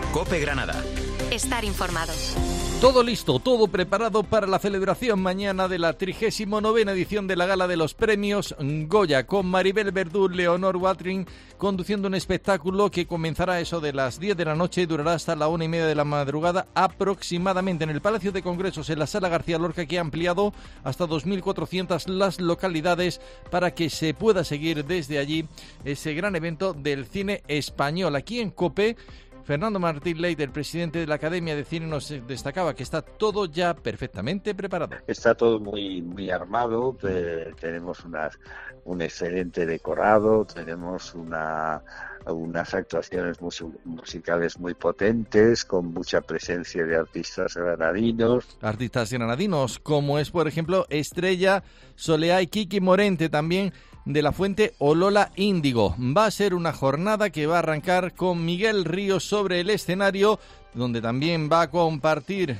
COPE Granada. Estar informado. Todo listo, todo preparado para la celebración mañana de la 39ª edición de la Gala de los Premios Goya, con Maribel Verdú, Leonor Watling conduciendo un espectáculo que comenzará a eso de las 10 de la noche y durará hasta la 1:30 de la madrugada aproximadamente en el Palacio de Congresos, en la Sala García Lorca, que ha ampliado hasta 2.400 las localidades para que se pueda seguir desde allí ese gran evento del cine español. Aquí en COPE, Fernando Martín Leite, el presidente de la Academia de Cine, nos destacaba que está todo ya perfectamente preparado. Está todo muy armado, tenemos un excelente decorado, tenemos unas actuaciones musicales muy potentes, con mucha presencia de artistas granadinos. Artistas granadinos, como es, por ejemplo, Estrella Soleá y Kiki Morente, también de la Fuente o Lola Índigo. Va a ser una jornada que va a arrancar con Miguel Ríos sobre el escenario, donde también va a compartir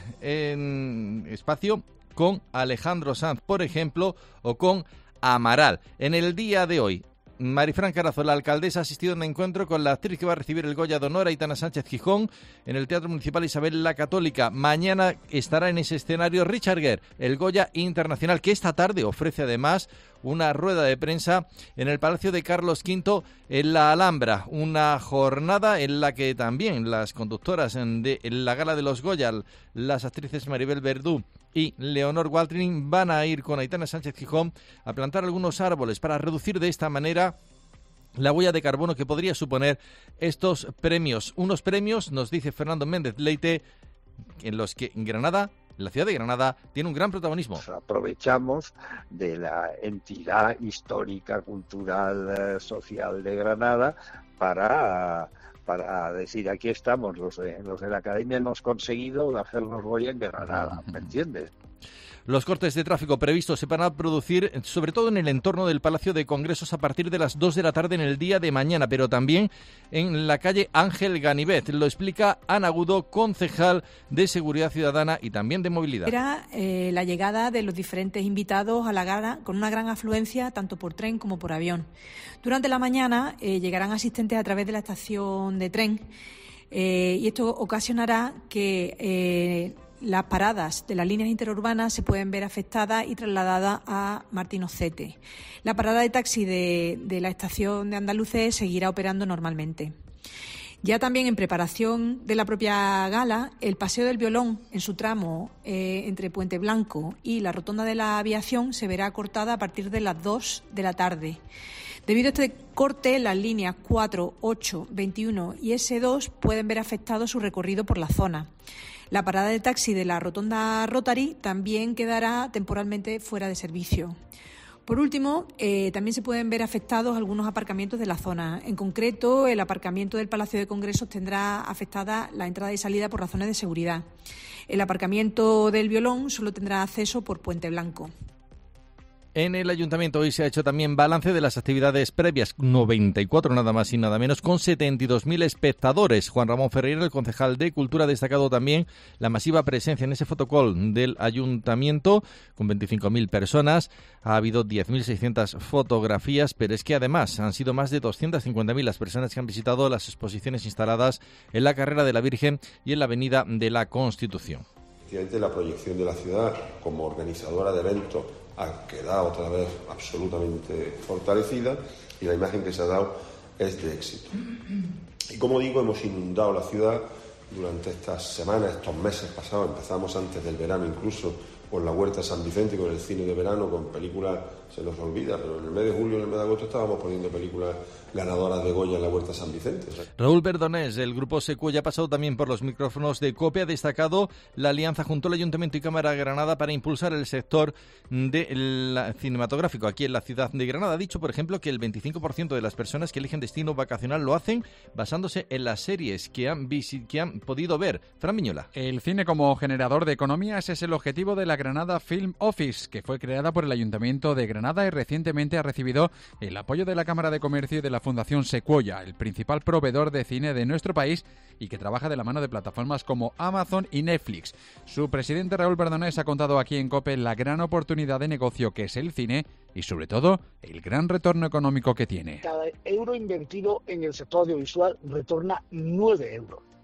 en espacio con Alejandro Sanz, por ejemplo, o con Amaral. En el día de hoy, Marifran Carazo, la alcaldesa, ha asistido a un encuentro con la actriz que va a recibir el Goya de Honor, Aitana Sánchez Gijón, en el Teatro Municipal Isabel la Católica. Mañana estará en ese escenario Richard Gere, el Goya Internacional, que esta tarde ofrece además una rueda de prensa en el Palacio de Carlos V en la Alhambra, una jornada en la que también las conductoras de la Gala de los Goya, las actrices Maribel Verdú y Leonor Watling, van a ir con Aitana Sánchez Gijón a plantar algunos árboles para reducir de esta manera la huella de carbono que podría suponer estos premios. Unos premios, nos dice Fernando Méndez Leite, en los que Granada, la ciudad de Granada, tiene un gran protagonismo. Nos aprovechamos de la entidad histórica, cultural, social de Granada para decir, aquí estamos, los de la Academia hemos conseguido hacer los Goya en Granada, ¿me entiendes? Los cortes de tráfico previstos se van a producir sobre todo en el entorno del Palacio de Congresos a partir de las 2 de la tarde en el día de mañana, pero también en la calle Ángel Ganivet. Lo explica Ana Agudo, concejal de Seguridad Ciudadana y también de Movilidad. Era la llegada de los diferentes invitados a la gala con una gran afluencia tanto por tren como por avión. Durante la mañana llegarán asistentes a través de la estación de tren y esto ocasionará que las paradas de las líneas interurbanas se pueden ver afectadas y trasladadas a Martín Ocete. La parada de taxi de la estación de Andalucés seguirá operando normalmente. Ya también en preparación de la propia gala, el Paseo del Violón en su tramo entre Puente Blanco y la Rotonda de la Aviación se verá cortada a partir de las 2 de la tarde. Debido a este corte, las líneas 4, 8, 21 y S2 pueden ver afectado su recorrido por la zona. La parada de taxi de la Rotonda Rotary también quedará temporalmente fuera de servicio. Por último, también se pueden ver afectados algunos aparcamientos de la zona. En concreto, el aparcamiento del Palacio de Congresos tendrá afectada la entrada y salida por razones de seguridad. El aparcamiento del Violón solo tendrá acceso por Puente Blanco. En el Ayuntamiento hoy se ha hecho también balance de las actividades previas, 94 nada más y nada menos, con 72.000 espectadores. Juan Ramón Ferreira, el concejal de Cultura, ha destacado también la masiva presencia en ese fotocall del Ayuntamiento, con 25.000 personas. Ha habido 10.600 fotografías, pero es que además han sido más de 250.000 las personas que han visitado las exposiciones instaladas en la Carrera de la Virgen y en la Avenida de la Constitución. Efectivamente, la proyección de la ciudad como organizadora de eventos ha quedado otra vez absolutamente fortalecida y la imagen que se ha dado es de éxito. Y como digo, hemos inundado la ciudad durante estas semanas, estos meses pasados. Empezamos antes del verano incluso con la Huerta San Vicente, con el cine de verano, con películas, se nos olvida, pero en el mes de julio, en el mes de agosto estábamos poniendo películas ganadoras de Goya en la Huerta San Vicente. Raúl Verdonés, del Grupo Secuoya, ha pasado también por los micrófonos de COPE, ha destacado la alianza junto al Ayuntamiento y Cámara de Granada para impulsar el sector cinematográfico aquí en la ciudad de Granada. Ha dicho, por ejemplo, que el 25% de las personas que eligen destino vacacional lo hacen basándose en las series que han podido ver. Fran Miñola. El cine como generador de economía, ese es el objetivo de la Granada Film Office, que fue creada por el Ayuntamiento de Granada y recientemente ha recibido el apoyo de la Cámara de Comercio y de la Fundación Secuoya, el principal proveedor de cine de nuestro país y que trabaja de la mano de plataformas como Amazon y Netflix. Su presidente Raúl Verdonés ha contado aquí en COPE la gran oportunidad de negocio que es el cine y sobre todo el gran retorno económico que tiene. Cada euro invertido en el sector audiovisual retorna 9 euros.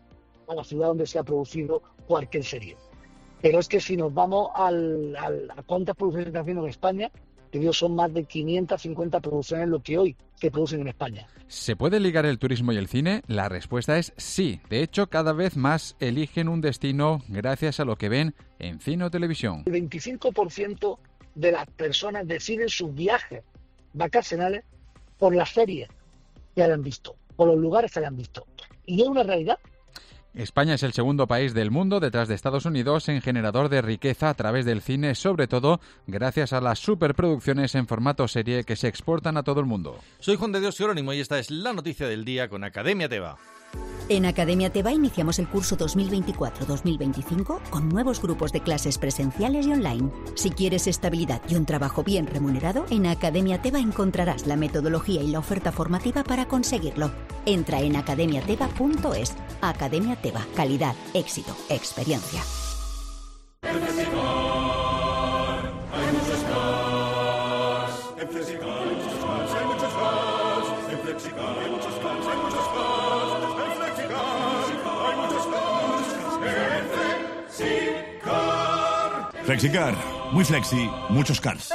a la ciudad donde se ha producido cualquier serie. Pero es que si nos vamos a cuántas producciones están haciendo en España, que Dios, son más de 550 producciones lo que hoy se producen en España. ¿Se puede ligar el turismo y el cine? La respuesta es sí. De hecho, cada vez más eligen un destino gracias a lo que ven en cine o televisión. El 25% de las personas deciden sus viajes vacacionales por las series que hayan visto, por los lugares que hayan visto. Y es una realidad. España es el segundo país del mundo, detrás de Estados Unidos, en generador de riqueza a través del cine, sobre todo gracias a las superproducciones en formato serie que se exportan a todo el mundo. Soy Juan de Dios Jerónimo y esta es la noticia del día con Academia Teva. En Academia Teva iniciamos el curso 2024-2025 con nuevos grupos de clases presenciales y online. Si quieres estabilidad y un trabajo bien remunerado, en Academia Teva encontrarás la metodología y la oferta formativa para conseguirlo. Entra en academiateva.es. Academia Teva. Calidad, éxito, experiencia. Flexicar, muy flexi, muchos cars.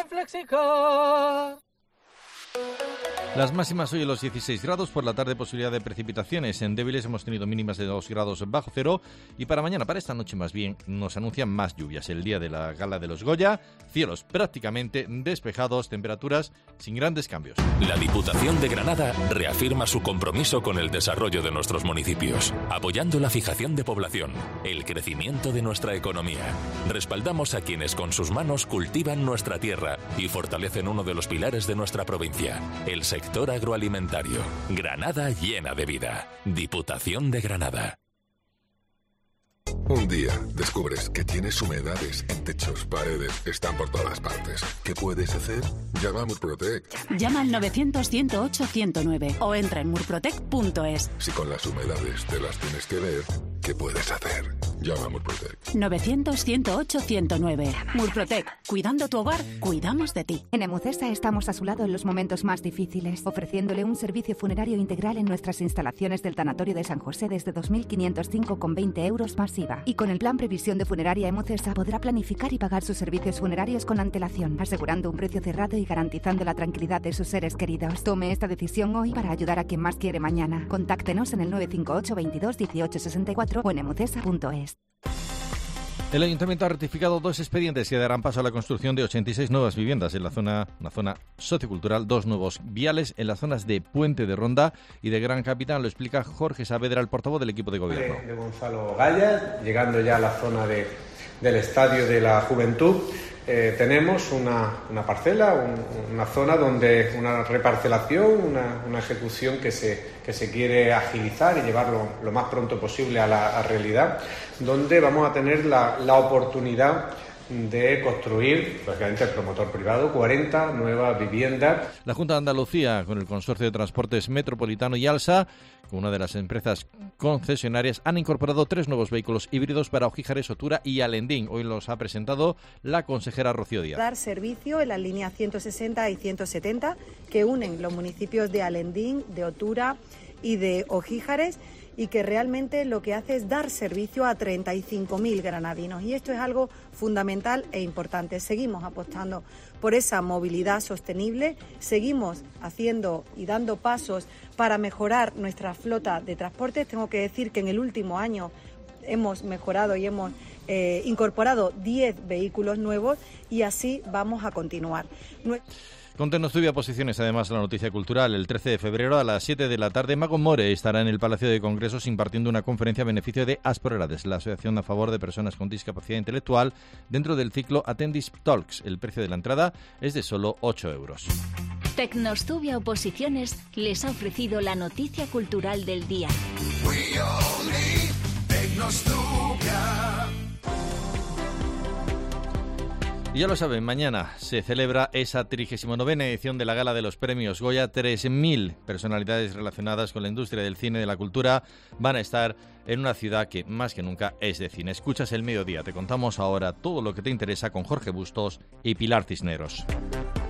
Las máximas hoy en los 16 grados, por la tarde posibilidad de precipitaciones. En débiles hemos tenido mínimas de 2 grados bajo cero y para mañana, para esta noche más bien, nos anuncian más lluvias. El día de la gala de los Goya, cielos prácticamente despejados, temperaturas sin grandes cambios. La Diputación de Granada reafirma su compromiso con el desarrollo de nuestros municipios, apoyando la fijación de población, el crecimiento de nuestra economía. Respaldamos a quienes con sus manos cultivan nuestra tierra y fortalecen uno de los pilares de nuestra provincia, el sector agroalimentario. Granada llena de vida. Diputación de Granada. Un día descubres que tienes humedades en techos, paredes, están por todas partes. ¿Qué puedes hacer? Llama a Murprotec. Llama al 900-108-109 o entra en murprotec.es. Si con las humedades te las tienes que ver, ¿qué puedes hacer? Llama a Murprotec. 900-108-109. Murprotec. Cuidando tu hogar, cuidamos de ti. En Emutesa estamos a su lado en los momentos más difíciles, ofreciéndole un servicio funerario integral en nuestras instalaciones del Tanatorio de San José desde 2.505 con 20 euros más IVA. Y con el plan Previsión de Funeraria Emutesa podrá planificar y pagar sus servicios funerarios con antelación, asegurando un precio cerrado y garantizando la tranquilidad de sus seres queridos. Tome esta decisión hoy para ayudar a quien más quiere mañana. Contáctenos en el 958 22 18 64 o en emutesa.es. El Ayuntamiento ha ratificado 2 expedientes que darán paso a la construcción de 86 nuevas viviendas en una zona sociocultural, 2 nuevos viales en las zonas de Puente de Ronda y de Gran Capitán. Lo explica Jorge Saavedra, el portavoz del equipo de gobierno. De Gonzalo Gaya, llegando ya a la zona del Estadio de la Juventud, tenemos una parcela, una zona donde una reparcelación, una ejecución que se quiere agilizar y llevarlo lo más pronto posible a la realidad, donde vamos a tener la oportunidad de construir, lógicamente el promotor privado, 40 nuevas viviendas. La Junta de Andalucía, con el Consorcio de Transportes Metropolitano y ALSA, con una de las empresas concesionarias, han incorporado 3 nuevos vehículos híbridos para Ojíjares, Otura y Alendín. Hoy los ha presentado la consejera Rocío Díaz. Dar servicio en las líneas 160 y 170 que unen los municipios de Alendín, de Otura y de Ojíjares, y que realmente lo que hace es dar servicio a 35.000 granadinos. Y esto es algo fundamental e importante. Seguimos apostando por esa movilidad sostenible, seguimos haciendo y dando pasos para mejorar nuestra flota de transportes. Tengo que decir que en el último año hemos mejorado y hemos incorporado 10 vehículos nuevos y así vamos a continuar. Contenos tuve posiciones, además, la noticia cultural. El 13 de febrero a las 7 de la tarde, Mago More estará en el Palacio de Congresos impartiendo una conferencia a beneficio de Asporerades, la asociación a favor de personas con discapacidad intelectual, dentro del ciclo Attendis Talks. El precio de la entrada es de solo 8 euros. Tecnostubia Oposiciones les ha ofrecido la noticia cultural del día. Y ya lo saben, mañana se celebra esa 39ª edición de la Gala de los Premios Goya. 3.000 personalidades relacionadas con la industria del cine y de la cultura van a estar en una ciudad que más que nunca es de cine. Escuchas El Mediodía. Te contamos ahora todo lo que te interesa con Jorge Bustos y Pilar Cisneros.